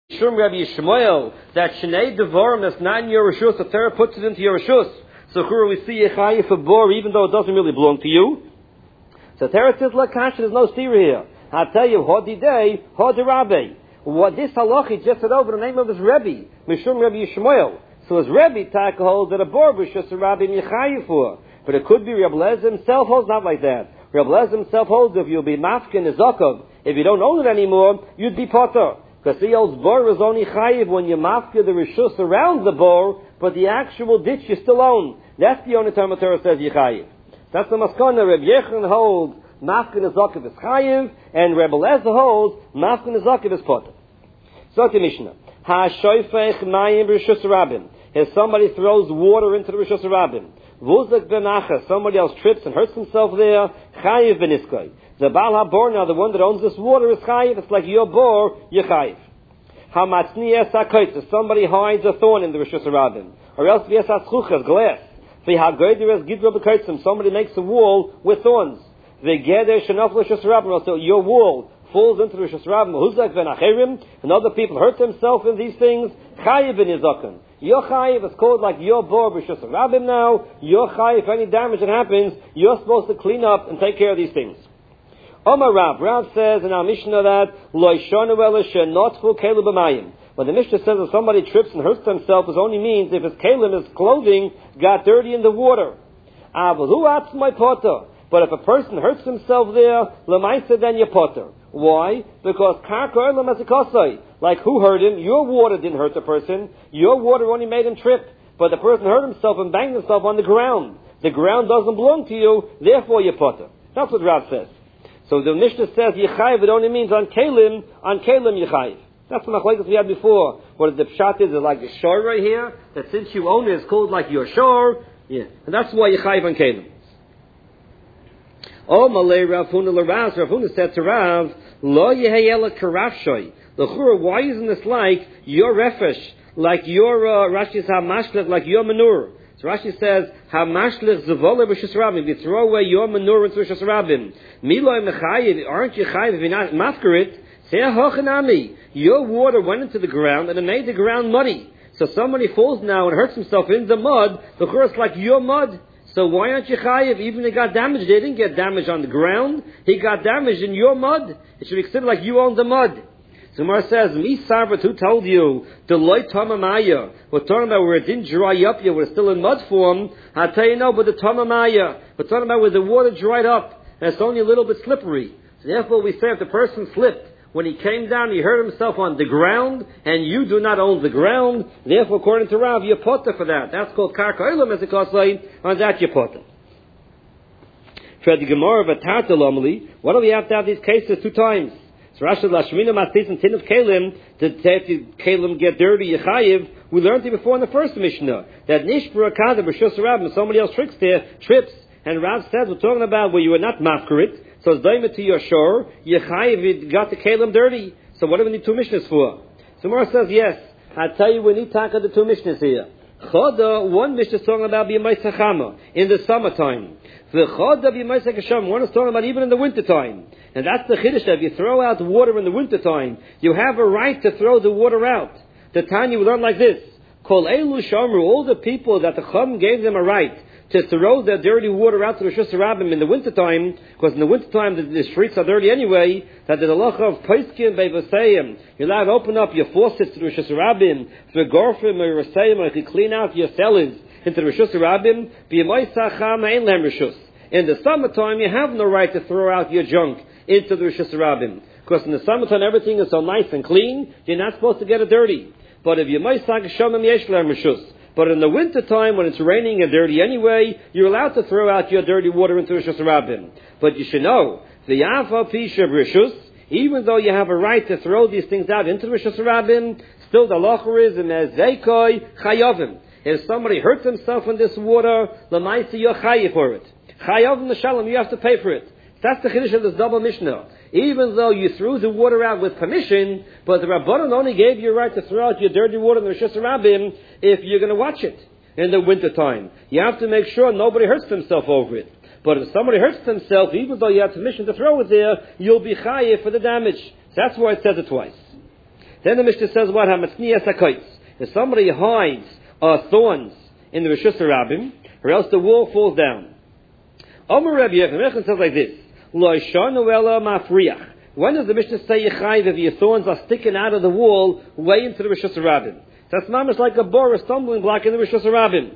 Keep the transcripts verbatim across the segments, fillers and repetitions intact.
Shum Rabbi Yishmael, that Shnei Devarim that's not in your Rishus, the Torah puts it into your Rishus. So here we see a Chayiv for Bor, even though it doesn't really belong to you. So Torah says, Lakash, there's no steer here. I'll tell you, Hodi Day, Hodi Rabbi. What this halacha just said over the name of his Rebbe, Mishum Rabbi Yishmael. So his Rebbe Taka holds that a Bor Rishus a Rabbi Yechayiv for. But it could be Rabbi Lezer himself holds not like that. Rabbi Lezer himself holds if you'll be Mafkin Zakov, if you don't own it anymore, you'd be Potter. Because the old bor is only chayiv when you mafka the rishus around the bor, but the actual ditch you still own. That's the only time the Torah says you chayiv. That's the maskana. Reb Yechon holds mafka nezakiv is chayiv, and Reb Eliezer holds mafka nezakiv is potter. So the Mishnah. Ha shoyfech mayim rishus rabim. If somebody throws water into the rishus rabim, vuzak benacha, somebody else trips and hurts himself there, chayiv beniskay. The Baal HaBor now, the one that owns this water, is chayiv. It's like your bor, you're chayiv. Hamatzni es hakoytz, somebody hides a thorn in the Rishus Rabim, or else v'es hatzchuchas, glass. V'hagoyder es gidro b'koytzim, somebody makes a wall with thorns. V'geder shenof l'Rishus Rabim, so your wall falls into the Rishus Rabim. Huzak v'nacherim, and other people hurt themselves in these things. Chayiv in yizakan. Your chayiv is called like your bor Rishus Rabim now. Your chayiv, if any damage that happens, you're supposed to clean up and take care of these things. Omar Rav, Rav says in our Mishnah that lo yishonu ela shenotfu kelim b'mayim. When the Mishnah says if somebody trips and hurts themselves, it only means if his kelim, his clothing, got dirty in the water. Avalu atzmai potter. But if a person hurts himself there, lemaisa then you potter. Why? Because karka olam ezekosai. Like who hurt him? Your water didn't hurt the person. Your water only made him trip. But the person hurt himself and banged himself on the ground. The ground doesn't belong to you, therefore you potter. That's what Rav says. So the Mishnah says Yechayiv, it only means on Kalim, on Kalim Yechayiv. That's the machlekes we had before. What the pshat is, is like the shor right here, that since you own it, it's called like your shor. Yeah. And that's why Yechayiv on Kalim. Oh, Malay Rav Huna L'Raz, Rav Huna said to Rav, Lo Yehayela Karafshoy. L'chura, why isn't this like your refesh, like your, uh, Rashi's HaMashlet, like your manure? So Rashi says, "Hamashlich zevole b'shus rabim." You throw away your manure into b'shus rabim. Miloi mechayiv, aren't you chayiv if you're not mafkarit? Say hochanami. Your water went into the ground and it made the ground muddy. So somebody falls now and hurts himself in the mud. The chorus like your mud. So why aren't you chayiv? Even if he got damaged, they didn't get damaged on the ground. He got damaged in your mud. It should be considered like you own the mud. So Gemara says, "Mi sarvat, who told you the loy tamamaya? We're talking about where it didn't dry up yet, we're still in mud form. I'll tell you no, but the tamamaya. We're talking about where the water dried up and it's only a little bit slippery. So therefore, we say if the person slipped when he came down, he hurt himself on the ground, and you do not own the ground. Therefore, according to Rav, you're potter for that. That's called karka olam, as it calls like on that you're potter." For the Gemara of a tartalamli, why do we have to have these cases two times? So Rashi Lashmina Matis and Tin of Kalim, to say if you Kalim get dirty, Yechayiv, we learned it before in the first Mishnah, that Nishbur Akada, B'Shus Rav, and somebody else tricks there, trips, and Rav says, we're talking about where you were not mafkarit, so it's daimah to your shore, Yechayiv, you got the Kalim dirty. So what do we need two Mishnahs for? So Mara says, yes, I tell you, we need to tackle the two Mishnahs here. Choda, one Mishnah is talking about B'Yamai Sachama, in the summertime. The Choda B'Yamai Sachasham, one is talking about even in the wintertime. And that's the Chiddush, that if you throw out water in the wintertime, you have a right to throw the water out. The Tanya we learn like this. Kol Elu Shamru, all the people that the Chum gave them a right to throw their dirty water out to the Rishus Rabbim in the wintertime, because in the wintertime the, the streets are dirty anyway, that the halacha of Paiskim Beivasayim, you're allowed to open up your faucets to the Rishus Rabbim, for Gorfim or Rasayim, or if you clean out your cellars into the Rishus Rabbim, B'Yamai Sachama Ein Lehem Rishus. In the summertime, you have no right to throw out your junk into the Rishus Rabbim. Because in the summertime, everything is so nice and clean, you're not supposed to get it dirty. But if you might say, but in the wintertime, when it's raining and dirty anyway, you're allowed to throw out your dirty water into Rishus Rabbim. But you should know, the Yafa Pisha Rishus, even though you have a right to throw these things out into Rishus Rabbim, still the halacha is in Ezekoi Chayavim. If somebody hurts himself in this water, Lamaisa you're chayiv for it. Chayavim l'shalom, you have to pay for it. That's the chiddush of this double Mishnah. Even though you threw the water out with permission, but the Rabbanan only gave you a right to throw out your dirty water in the Rishus Rabbim if you're going to watch it in the winter time. You have to make sure nobody hurts themselves over it. But if somebody hurts themselves, even though you have permission to throw it there, you'll be chayiv for the damage. That's why it says it twice. Then the Mishnah says what? Hamatzniya sakoitz. If somebody hides uh, thorns in the Rishus Harabim, or else the wall falls down. Omer Rabbi Yochanan says like this: Lo shanu ela mafriach. When does the Mishnah say Yechayiv if your thorns are sticking out of the wall way into the Rishus Harabim? That's mamish like a bor, a stumbling block in the Rishus Harabim.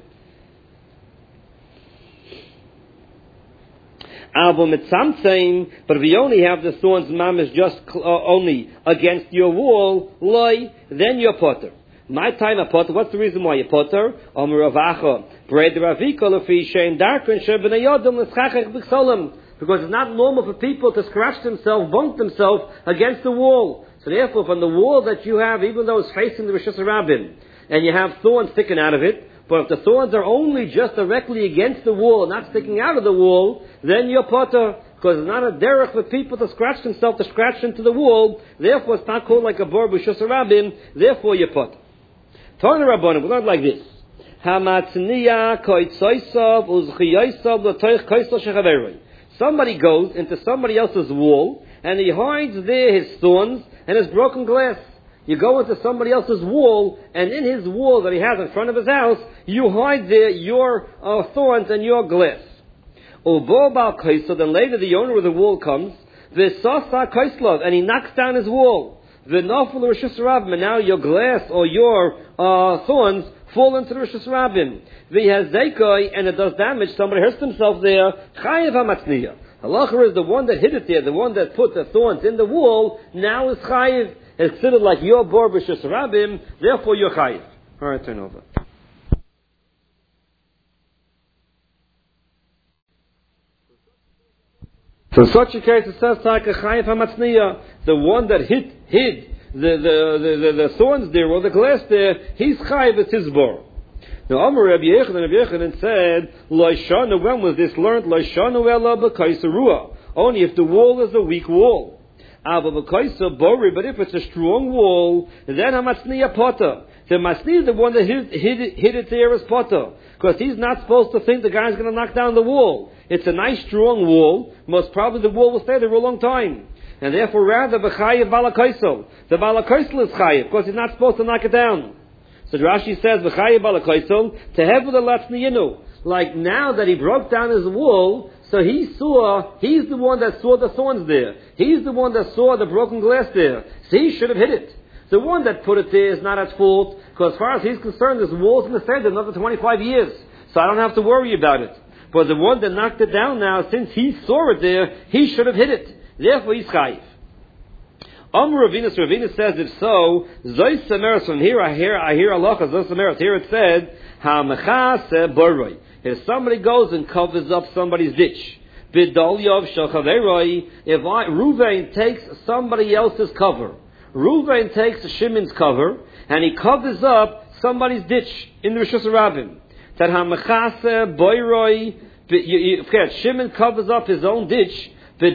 Album it's something, but if you only have the thorns mamish just uh, only against your wall, loy, then you're potter. My time a potter. What's the reason why you're potter? Omer Ravacha, Bred Ravika lefi shein darken shebnei yodam l'schachach b'ksolim. Because it's not normal for people to scratch themselves, bump themselves against the wall. So therefore, from the wall that you have, even though it's facing the Rishus Harabim, and you have thorns sticking out of it, but if the thorns are only just directly against the wall, not sticking out of the wall, then you're potter. Because it's not a derech for people to scratch themselves, to scratch into the wall. Therefore, it's not called like a bor b'Rishus Harabim. Therefore, you're potter. Tana Rabbanim, we learn like this: Hamatzniya koitzoisav uzchiyoisav l'toich koislo shechaveroi. Somebody goes into somebody else's wall and he hides there his thorns and his broken glass. You go into somebody else's wall, and in his wall that he has in front of his house, you hide there your uh, thorns and your glass. So then later the owner of the wall comes, and he knocks down his wall. And now your glass or your uh, thorns fall into the Rishus Harabim. And it does damage. Somebody hurts himself there. Chayev hamatzniya. Halacha is the one that hit it there, the one that put the thorns in the wall, now is chayev. It's considered like your bor b'Rishus Harabim, therefore you're chayev. All right, turn over. So in such a case, it says like a chayev hamatzniya, the one that hid hid the the, the, the the thorns there or the glass there, he's chayev, it's his bor. Now, Amar Rabbi Yochanan, Rabbi Yochanan said, Lo shanu, when was this learned? Lo shanu ela b'kaisa ruah. Only if the wall is a weak wall. Ava b'kaisa bori, but if it's a strong wall, then hamatzniya potter. The matzniya is the one that hid, hid, hid it there as potter. Because he's not supposed to think the guy's going to knock down the wall. It's a nice strong wall. Most probably the wall will stay there for a long time. And therefore, rather, b'chayev balakaisel. The balakaisel is chayev, because he's not supposed to knock it down. So Rashi says, "V'chayev balakaisel tehevu le'latzniyinu." Like now that he broke down his wall, so he saw. He's the one that saw the thorns there. He's the one that saw the broken glass there. So he should have hit it. The one that put it there is not at fault, because as far as he's concerned, this wall's going to stay there another twenty-five years. So I don't have to worry about it. But the one that knocked it down now, since he saw it there, he should have hit it. Therefore, he's chayiv. Amr Ravinus, Ravinus says, if so, Zoy Semeres, from here I hear, I hear halacha, Zoy Semeres, here it said, HaMechase Boroi. If somebody goes and covers up somebody's ditch, Bidol Yov Shel Chaveroi, if I, Ruvain takes somebody else's cover, Ruvain takes Shimon's cover, and he covers up somebody's ditch in the Rishus Harabim. That HaMechase Boroi, forget, Shimon covers up his own ditch,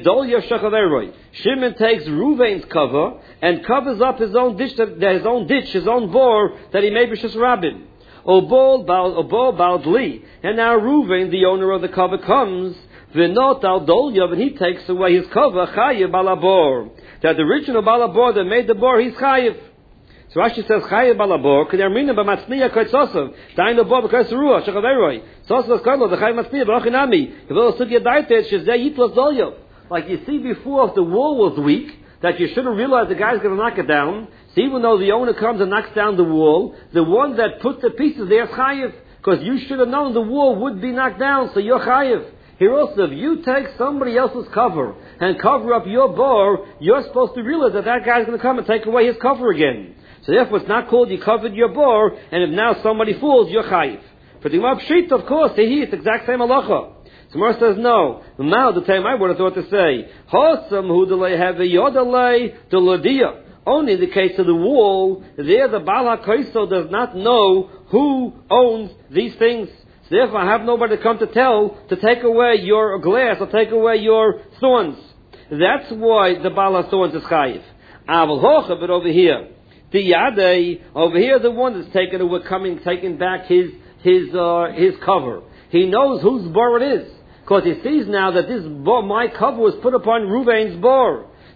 Shimon takes Ruvain's cover and covers up his own ditch, his own ditch, his own bore that he made Rishus Harabim. Obol Baldli, and now Ruvain, the owner of the cover, comes. V'not al Dolyav, and he takes away his cover. Chayev balabor. That the original balabor that made the bor, he's chayev. So Rashi says chayev balabor. K'dermina b'matzniya k'tzosov. Dainu bo b'k'tzruah shechaveroi. Tzosov k'lo the chayev matzniya b'rochinami. Yevol sugya daitet shezeh yitlos Dolyav. Like you see before, if the wall was weak, that you should have realized the guy's going to knock it down. So even though the owner comes and knocks down the wall, the one that put the pieces there is chayiv. Because you should have known the wall would be knocked down, so you're chayiv. Here also, if you take somebody else's cover and cover up your bor, you're supposed to realize that that guy's going to come and take away his cover again. So therefore it's not called you covered your bor, and if now somebody falls, you're chayiv. For the Gemara Pshita, of course, he it's the exact same halacha. So Gemara says no. Now the time I would have thought to say, Hosam hu delay have a yodalei deladia. Only in the case of the wall, there the Baal HaKoisel does not know who owns these things. So therefore I have nobody to come to tell to take away your glass or take away your thorns. That's why the Baal HaThorns is chayiv. Aval hocha, but over here, the Yadei, over here the one that's taking away, coming, taking back his his uh, his cover. He knows whose bor it is. Because he sees now that this bor, my cover was put upon Ruvain's bor.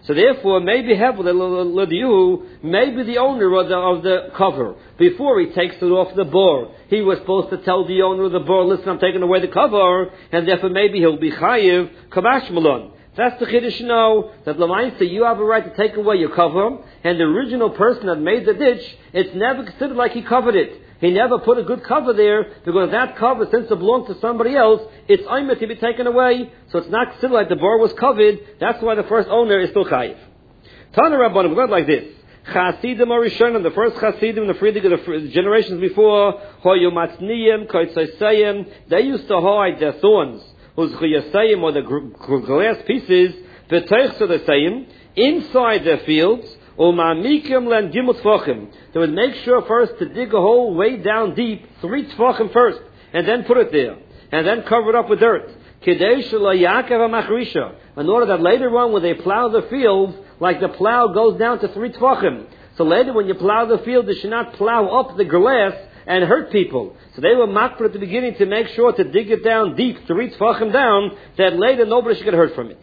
So therefore, maybe Hevel Lediyu, maybe the owner of the, of the cover, before he takes it off the bor, he was supposed to tell the owner of the bor, listen, I'm taking away the cover, and therefore maybe he'll be chayiv kamash malon. That's the Chiddush now, that Lamaisa, you have a right to take away your cover, and the original person that made the ditch, it's never considered like he covered it. He never put a good cover there, because that cover, since it belonged to somebody else, it's aimed to be taken away, so it's not considered like the bar was covered. That's why the first owner is still chayiv. Tana Rabbanim, we got like this. Chasidim are Rishonim, the first Chasidim, the Friedrich, the generations before, Hoyu Matzniyim, Koitzosayim, they used to hide their thorns, whose Chiyasayim, or the glass pieces, V'teichs of the Sayim, inside their fields, Umamikim len gimel tfachim. They would make sure first to dig a hole way down deep, three tfachim first, and then put it there, and then cover it up with dirt. Kidei shelo yakev hamachrisha. In order that later on, when they plow the fields, like the plow goes down to three tfachim. So later, when you plow the field, you should not plow up the grass and hurt people. So they were makpid at the beginning to make sure to dig it down deep, three tfachim down, that later nobody should get hurt from it.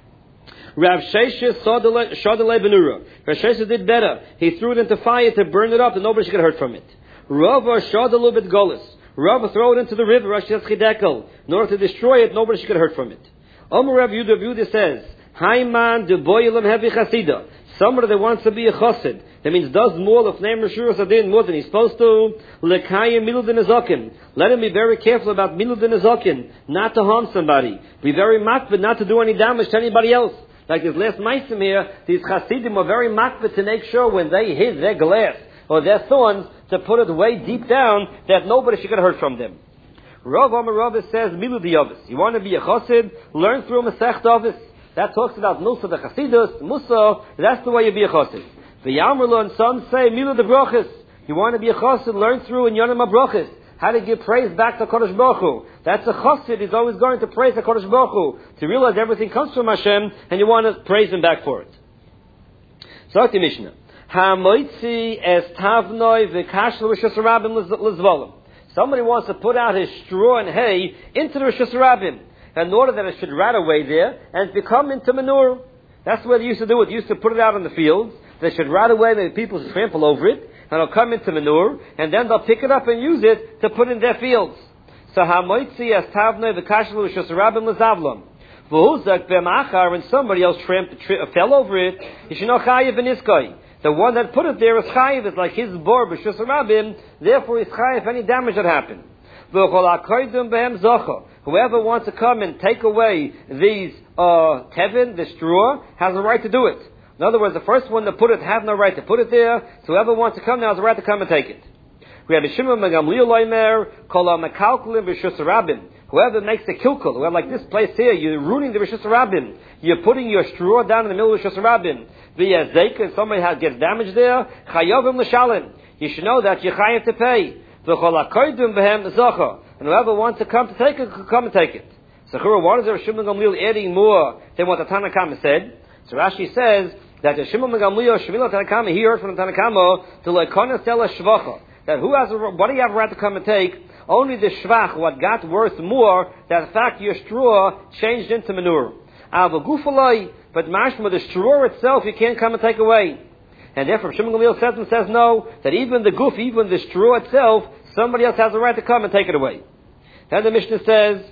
Rav Sheshes Shadalei Benura. Rav Sheshes did better. He threw it into fire to burn it up and nobody should get hurt from it. Rava Shadalu Bet Golis. Rava throw it into the river, Rav Sheshes Chidekel. In order to destroy it, nobody should get hurt from it. Omer Rav Yehuda, Rav Yehuda says, Haiman de Boyelim Heavy Chasida. Somebody that wants to be a chassid, that means does more of name Rishur Sadin more than he's supposed to. Lekayim Milud Nezakin. Let him be very careful about Milud Nezakin, not to harm somebody. Be very makbid, not to do any damage to anybody else. Like this last meisim here, these Hasidim were very makbid to make sure when they hid their glass or their thorns to put it way deep down that nobody should get hurt from them. Rav Amar Rav says, Milu Diyavis. You want to be a Chassid? Learn through Masech Davis. That talks about Musa the Chasidus, Musa, that's the way you be a Chassid. The Yamrullah and some say, Milu the Brachis. You want to be a Chassid? Learn through in Yonim HaBrachis. How to give praise back to Kodesh Baruch Hu. That's a chassid. He's always going to praise the Kodesh Baruch Hu. To realize everything comes from Hashem, and you want to praise Him back for it. So, the Mishnah. Ha-moitzi es tavnoi v'kashlo v'shus harabim l'zvolim. Somebody wants to put out his straw and hay into the Rishus Harabim, in order that it should rot away there, and become into manure. That's what they used to do. They used to put it out in the fields. They should rot away, maybe people should trample over it, and it'll come into manure, and then they'll pick it up and use it to put in their fields. So ha-moitzi as tavnei v'kashlu v'shus harabim l'zavlon. V'huzak b'machar, when somebody else tramp, tri- fell over it, you should know chayiv v'niskoi. The one that put it there is chayiv, it's like his bor b'shus harabim, therefore he's chayiv any damage that happened. V'chol ha'koydum b'hem zocha. Whoever wants to come and take away these uh, tevin, the straw, has a right to do it. In other words, the first one to put it have no right to put it there, so whoever wants to come now has a right to come and take it. We have a Shimon Megamliel Loimer, Kol HaMekalkelim B'Rishus Harabim. Whoever makes a kilkul, whoever like this place here, you're ruining the Rishus Harabim. You're putting your straw down in the middle of Rishus Harabim. V'yah Zeika, and somebody has, gets damage there, Chayovim L'Shalim. You should know that you're chayav to pay. V'chol HaKoydum B'hem Zocha. And whoever wants to come to take it, can come and take it. So, why is there a Shimon Megamliel adding more than what the Tanna Kama said? So Rashi says, that the Shimon Megamliel Shvila Tanakama, he heard from the Tanakama to lekona stella shvacha, that who has a, what do you have a right to come and take? Only the shvach, what got worth more, that the fact your straw changed into manure. Ava gufalai, but mashma, the straw itself you can't come and take away. And therefore Shimon Megamliel says and says no, that even the goof, even the straw itself, somebody else has a right to come and take it away. Then the Mishnah says,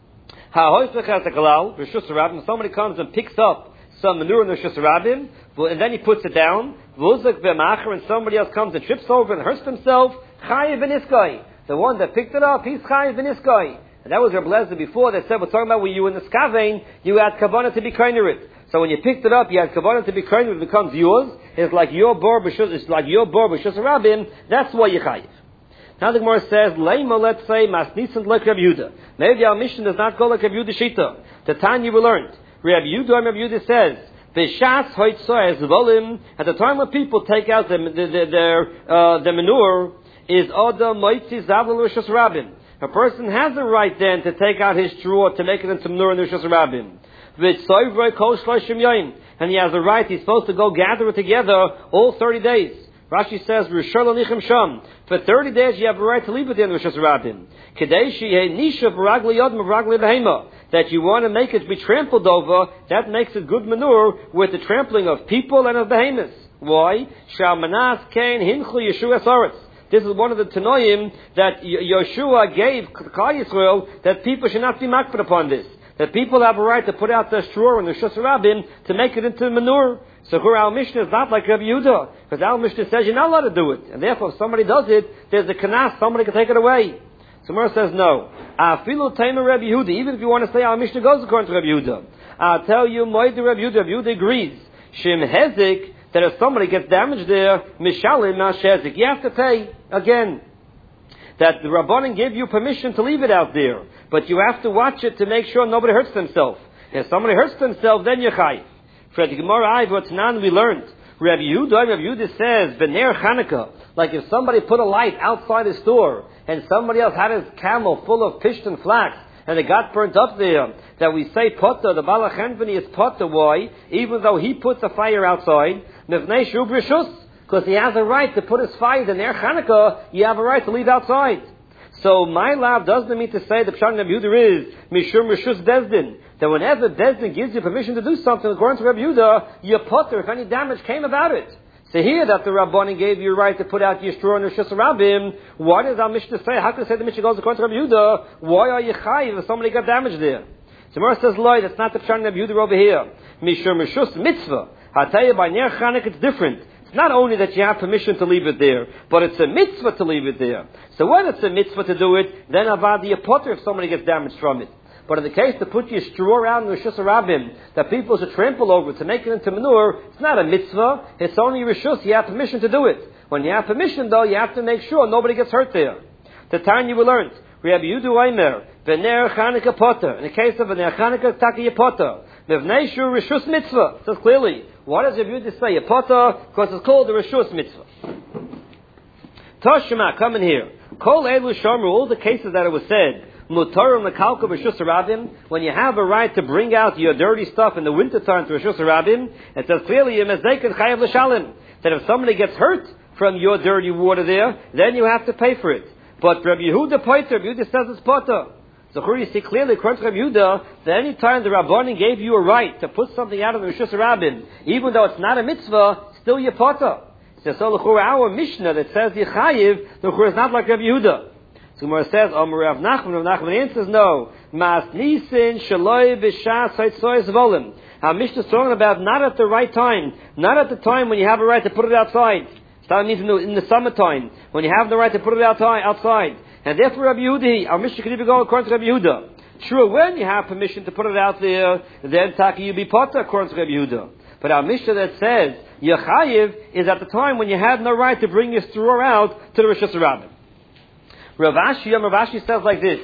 ha-hoysech ha-tekalal, b'shus harabim, somebody comes and picks up some manure in the Rishus Harabim, and then he puts it down. V'uzak b'macher, and somebody else comes and trips over and hurts himself. Chayiv v'niskoi. The one that picked it up, he's chayiv v'niskoi. And that was Reb Lezer before. They said we're talking about when you were in the skavein, you had kavanah to be koiner it. So when you picked it up, you had kavanah to be koiner it. It becomes yours. It's like your bor b'shus. It's like your bor b'shus Harabim. That's why you chayiv. Now the Gemara says, Leima, let's say, masnisant like Reb Yehuda. Maybe our mission does not go like Reb Yehuda Shita. The time you were learned. Reb Yehuda, Reb Yehuda says, B'shas hoitzoy volim. At the time when people take out the, the, the, their uh, the manure, is adam moitzi zavul Rishus Harabim. A person has the right then to take out his straw to make it into manure in the Rishus Harabim. V'tzoyvroi kol shloshim yoyim, and he has the right. He's supposed to go gather it together all thirty days. Rashi says, for thirty days you have a right to leave it in Rishus Rabim. That you want to make it be trampled over, that makes it good manure with the trampling of people and of behemoths. Why? This is one of the Tanoim that Yeshua gave Klal Yisrael, that people should not be makpid upon this. That people have a right to put out their straw in the Rishus Rabim to make it into manure. So here our Mishnah is not like Rabbi Yehuda, because our Mishnah says you're not allowed to do it. And therefore if somebody does it, there's a kanas, somebody can take it away. So Gemara says no. Afilu Taima Rabbi Yehuda, even if you want to say our Mishnah goes according to Rabbi Yehuda. I'll tell you, Moed Rabbi Yehuda, Rabbi Yehuda agrees. Shem Hezik, that if somebody gets damaged there, Mishalim Mashezik, you have to pay again. That the Rabbanan gave you permission to leave it out there, but you have to watch it to make sure nobody hurts themselves. If somebody hurts themselves, then you're chayiv. For the Gemara Ayv, what's nan we learned. Rabbi Yehuda, Rabbi Yehuda says, B'ner Chanukah, like if somebody put a light outside his store, and somebody else had his camel full of pisht and flax, and it got burnt up there, that we say potter, the Balachenveni is potter, why? Even though he puts a fire outside, Mevnei Shu Brishus, because he has a right to put his fire, the Ner Chanukah, you have a right to leave outside. So my love doesn't mean to say the Pshat Rabbi Yehuda is Mishum Rishus Bezdin, that whenever Bezdin gives you permission to do something according to Rabbi Yehuda, you're potter if any damage came about it. So here that the Rabbanan gave you a right to put out your straw in Rishus Rabim, what does our Mishnah say? How can I say the Mishnah goes according to Rabbi Yehuda? Why are you chayiv if somebody got damaged there? So Gemara says, Lord, that's not the Pshat Rabbi Yehuda over here. Mishum Rishus Mitzvah. I'll tell you, by Ner Chanukah it's different. It's not only that you have permission to leave it there, but it's a mitzvah to leave it there. So when it's a mitzvah to do it, then avad the potter if somebody gets damaged from it. But in the case to put your straw around in Rishus Rabim, that people should trample over to make it into manure, it's not a mitzvah, it's only Rishus, you have permission to do it. When you have permission though, you have to make sure nobody gets hurt there. The time you will learn, Rabbi Yehuda Omer, V'ner Chanukah potter. In the case of V'ner Chanukah, Taki potter. Mevnei Shu Rishus mitzvah. It says clearly, what does Rabbi Yehuda say? A potter, because it's called the Rishus mitzvah. Toshima, come in here. Kol Elu Shomer, all the cases that it was said, Mutarim Lekalka Rishus Rabim, when you have a right to bring out your dirty stuff in the winter time to Rishus Rabim, it says clearly, Yemezeikin Chayav L'Shalim, that if somebody gets hurt from your dirty water there, then you have to pay for it. But Rabbi Yehuda Poiter, Rabbi Yehuda says it's potter. So here you see clearly, according to Rabbi Yehuda, that any time the Rabbanim gave you a right to put something out of the Rishus Rabim, even though it's not a mitzvah, still you're potter. So, so l'chura, our Mishnah that says Yechayiv, l'chura is not like Rabbi Yehuda. So Gemara says, Omer Rav Nachman, Rav Nachman answers, no. Mas nisin shaloi b'shas haitzois volim. Our Mishnah is talking about not at the right time, not at the time when you have a right to put it outside. That means in the, in the summertime, when you have the right to put it outside. And therefore Rabbi Yehuda, our Mishnah could even go according to Rabbi Yehuda. True, when you have permission to put it out there, then Taki you be potter according to Rabbi Yehuda. But our Mishnah that says, Yechayiv, is at the time when you had no right to bring your straw out to the Rishus Rabim. Rav Ashi, Rav Ashi says like this,